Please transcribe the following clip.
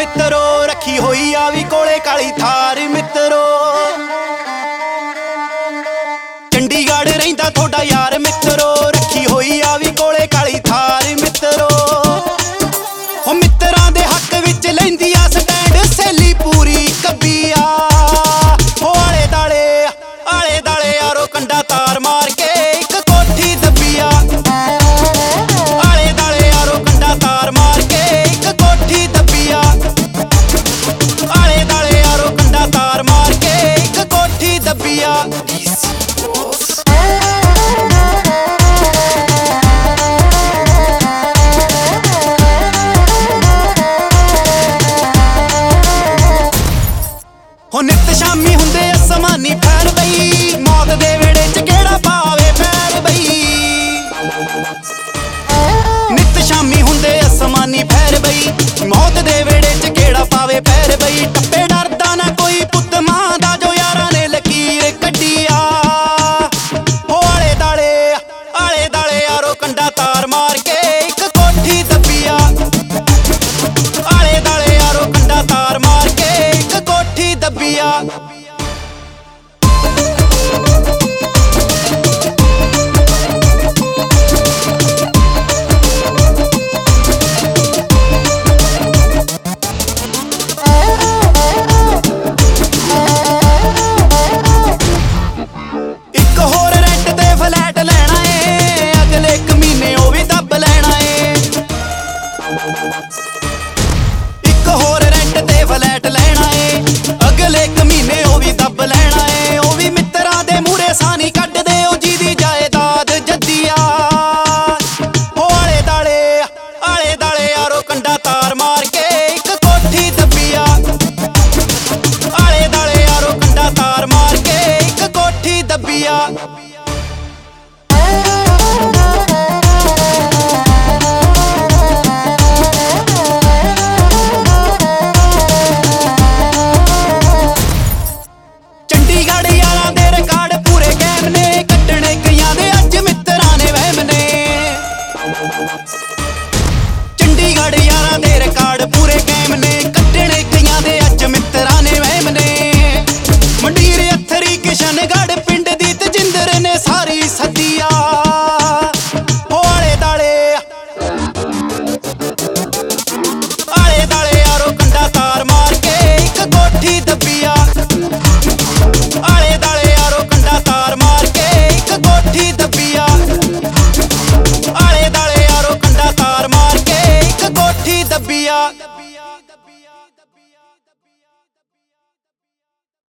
मित्रो रखी होई आ वी कोले काली थार मित्रो चंडीगढ़ रहिंदा थोड़ा यार मित्रो रखी होई आ वी कोले काली थार मित्रो ओ मित्रां दे हक विच लैंदी आ स्टैंड सहेली पूरी कब्बिया ओ आले दाले यारो कंडा तार मार के एक कोठी दब्बिया आले दाले यारो कंडा तार मार के एक कोठी दब्बिया आले दाले यारो कंडा तार मार के एक कोठी दब्बिया हो नित शामी हुंदे असमानी फैर बई मौत दे वेड़े च केड़ा पावे पैर बई नित शामी हुंदे असमानी फैर बई मौत दे वेड़े च केड़ा पावे पैर बई टप्पे डरदा ना कोई पुत्त मां दा जो यारां ने लकीर कड्डिया हो आले दाले यारो कंडा तार मार के एक कोठी दब्बिया आले दाले यारो कंडा तार मार के एक कोठी दब्बिया एक होर रेंट ते फ्लैट लेना है अगले एक महीने ओ भी दब लेना है एक होर रेंट ते फ्लैट लेना है अगले एक महीने ओ भी दब लेना है ओ भी मित्रां दे मूहरे सानी कड्ड दे ओ जी दी जायदाद जद्दिया ओ आले दाले यारो कंडा तार मार के एक कोठी दब्बिया आले दाले यारो कंडा तार मार के एक कोठी दब्बिया चंडीगढ़ यारां दे रिकार्ड पूरे कैम ने कट्टने कईयां दे अज मित्रां ने वहम ने चंडीगढ़ यारां दे रिकार्ड पूरे कैम ने कट्टने कईयां दे अज मित्रां ने वहम ने मंडीर अथरी किशनगढ़ पिंड दी तजिंदर ने सारी सदिया ओ आले दाले यारो कंडा तार मार के एक कोठी दब्बिया आले दाले यारो कंडा तार मार के एक कोठी दब्बिया आले दाले यारो कंडा तार मार के एक कोठी दब्बिया।